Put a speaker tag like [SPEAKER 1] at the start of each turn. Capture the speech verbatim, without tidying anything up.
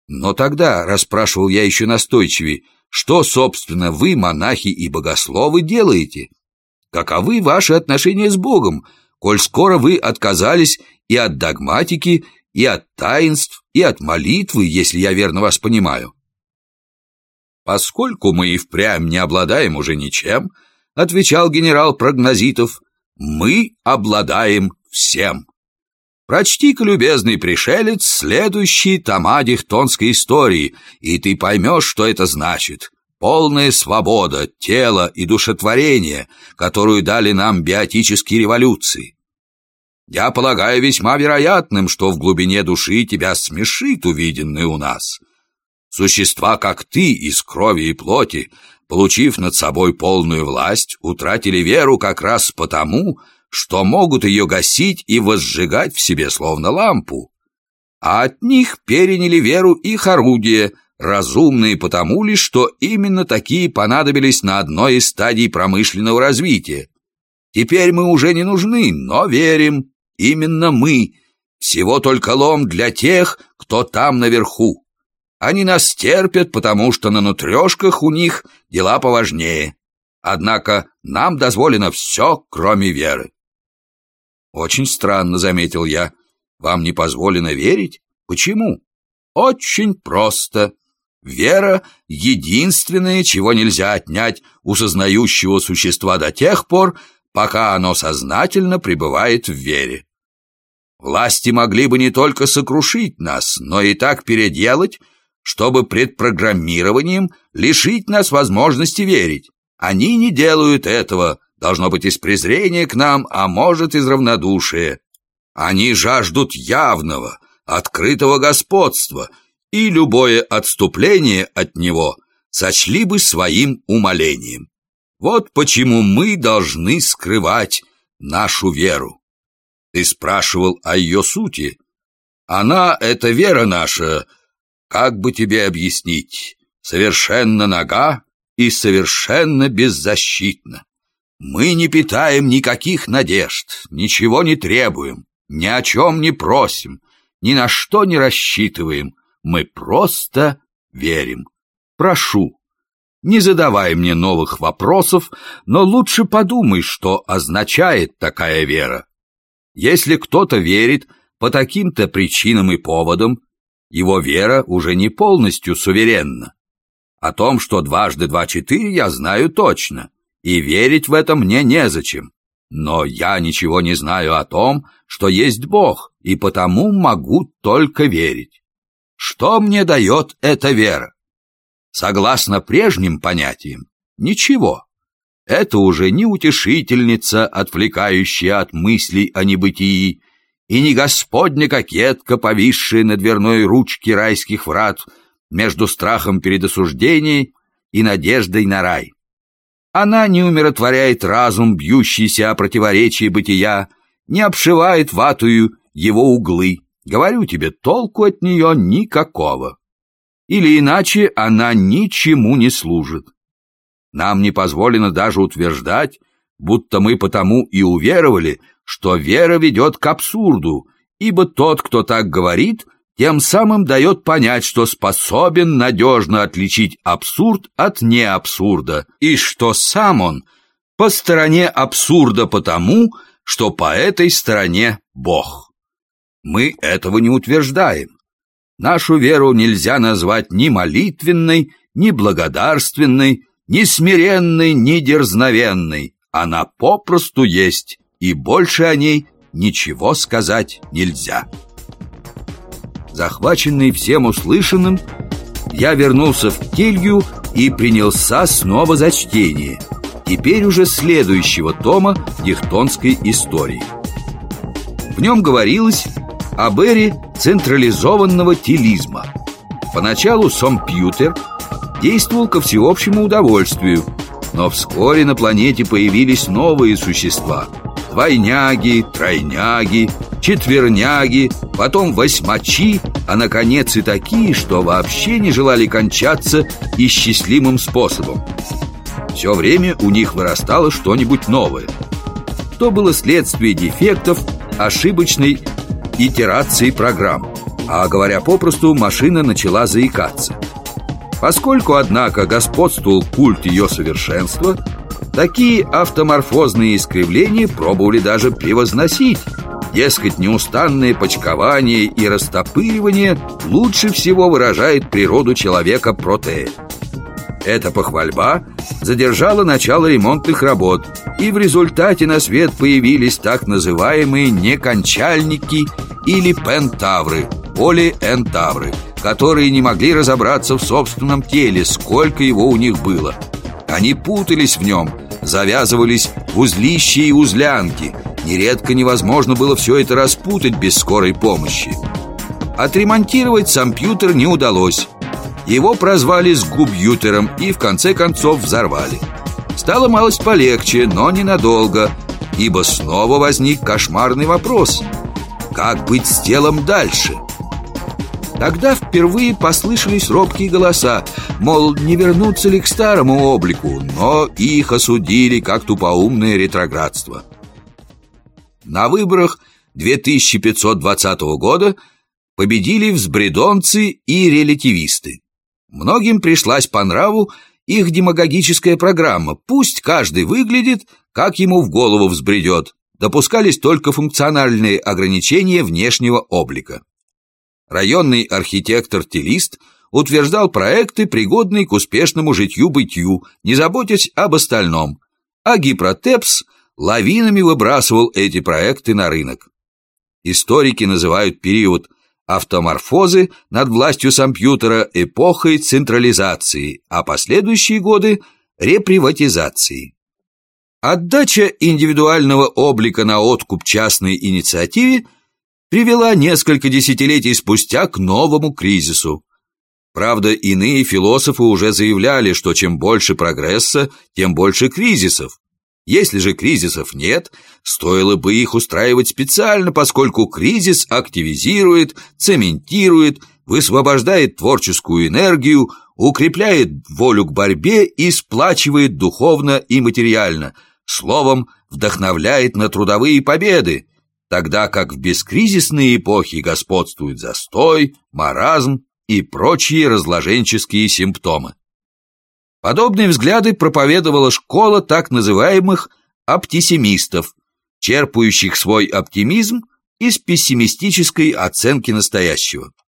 [SPEAKER 1] Но тогда, расспрашивал я еще настойчивее, что, собственно, вы, монахи и богословы, делаете? Каковы ваши отношения с Богом, коль скоро вы отказались и от догматики, и от таинств, и от молитвы, если я верно вас понимаю? Поскольку мы и впрямь не обладаем уже ничем, отвечал генерал Прогнозитов, мы обладаем всем. Прочти-ка, любезный пришелец, следующие тома дихтонской истории, и ты поймешь, что это значит. Полная свобода тела и душетворения, которую дали нам биотические революции. Я полагаю весьма вероятным, что в глубине души тебя смешит увиденное у нас. Существа, как ты, из крови и плоти, получив над собой полную власть, утратили веру как раз потому, что могут ее гасить и возжигать в себе словно лампу. А от них переняли веру их орудия, разумные потому лишь, что именно такие понадобились на одной из стадий промышленного развития. Теперь мы уже не нужны, но верим, именно мы, всего только лом для тех, кто там наверху. Они нас терпят, потому что на нутрешках у них дела поважнее. Однако нам дозволено все, кроме веры. Очень странно, заметил я. Вам не позволено верить? Почему? Очень просто. Вера — единственное, чего нельзя отнять у сознающего существа до тех пор, пока оно сознательно пребывает в вере. Власти могли бы не только сокрушить нас, но и так переделать, чтобы предпрограммированием лишить нас возможности верить. Они не делают этого, должно быть, из презрения к нам, а может, из равнодушия. Они жаждут явного, открытого господства, и любое отступление от него сочли бы своим умолением. Вот почему мы должны скрывать нашу веру. Ты спрашивал о ее сути. Она, эта вера наша, как бы тебе объяснить, совершенно нага и совершенно беззащитна. Мы не питаем никаких надежд, ничего не требуем, ни о чем не просим, ни на что не рассчитываем. Мы просто верим. Прошу, не задавай мне новых вопросов, но лучше подумай, что означает такая вера. Если кто-то верит по таким-то причинам и поводам, его вера уже не полностью суверенна. О том, что дважды два четыре, я знаю точно, и верить в это мне незачем. Но я ничего не знаю о том, что есть Бог, и потому могу только верить. Что мне дает эта вера? Согласно прежним понятиям, ничего. Это уже не утешительница, отвлекающая от мыслей о небытии, и не Господня кокетка, повисшая на дверной ручке райских врат между страхом перед осуждением и надеждой на рай. Она не умиротворяет разум, бьющийся о противоречии бытия, не обшивает ватую его углы. Говорю тебе, толку от нее никакого. Или иначе, она ничему не служит. Нам не позволено даже утверждать, будто мы потому и уверовали, что вера ведет к абсурду, ибо тот, кто так говорит, тем самым дает понять, что способен надежно отличить абсурд от неабсурда, и что сам он по стороне абсурда потому, что по этой стороне Бог. Мы этого не утверждаем. Нашу веру нельзя назвать ни молитвенной, ни благодарственной, ни смиренной, ни дерзновенной. Она попросту есть, и больше о ней ничего сказать нельзя. Захваченный всем услышанным, я вернулся в келью и принялся снова за чтение, теперь уже следующего тома дихтонской истории. В нем говорилось об эре централизованного телизма. Поначалу компьютер действовал ко всеобщему удовольствию, но вскоре на планете появились новые существа: двойняги, тройняги, четверняги, потом восьмачи, а наконец и такие, что вообще не желали кончаться исчислимым способом. Все время у них вырастало что-нибудь новое. То было следствие дефектов ошибочной итерации программ. А говоря попросту, машина начала заикаться. Поскольку, однако, господствовал культ ее совершенства, такие автоморфозные искривления пробовали даже превозносить. Дескать, неустанное почкование и растопыривание лучше всего выражает природу человека Протея. Эта похвальба задержала начало ремонтных работ, и в результате на свет появились так называемые некончальники или пентавры, полиэнтавры, которые не могли разобраться в собственном теле, сколько его у них было. Они путались в нем, завязывались в узлища и узлянки. Нередко невозможно было все это распутать без скорой помощи. Отремонтировать компьютер не удалось. Его прозвали сгубьютером и в конце концов взорвали. Стало малость полегче, но ненадолго, ибо снова возник кошмарный вопрос: как быть с делом дальше? Тогда впервые послышались робкие голоса, мол, не вернуться ли к старому облику, но их осудили как тупоумное ретроградство. На выборах две тысячи пятьсот двадцатого года победили взбредонцы и релятивисты. Многим пришлась по нраву их демагогическая программа: пусть каждый выглядит, как ему в голову взбредет. Допускались только функциональные ограничения внешнего облика. Районный архитектор-телист утверждал проекты, пригодные к успешному житью-бытию, не заботясь об остальном, а Гипротепс лавинами выбрасывал эти проекты на рынок. Историки называют период автоморфозы над властью компьютера эпохой централизации, а последующие годы – реприватизации. Отдача индивидуального облика на откуп частной инициативе привела несколько десятилетий спустя к новому кризису. Правда, иные философы уже заявляли, что чем больше прогресса, тем больше кризисов. Если же кризисов нет, стоило бы их устраивать специально, поскольку кризис активизирует, цементирует, высвобождает творческую энергию, укрепляет волю к борьбе и сплачивает духовно и материально, словом, вдохновляет на трудовые победы, тогда как в бескризисные эпохи господствует застой, маразм и прочие разложенческие симптомы. Подобные взгляды проповедовала школа так называемых оптисимистов, черпающих свой оптимизм из пессимистической оценки настоящего.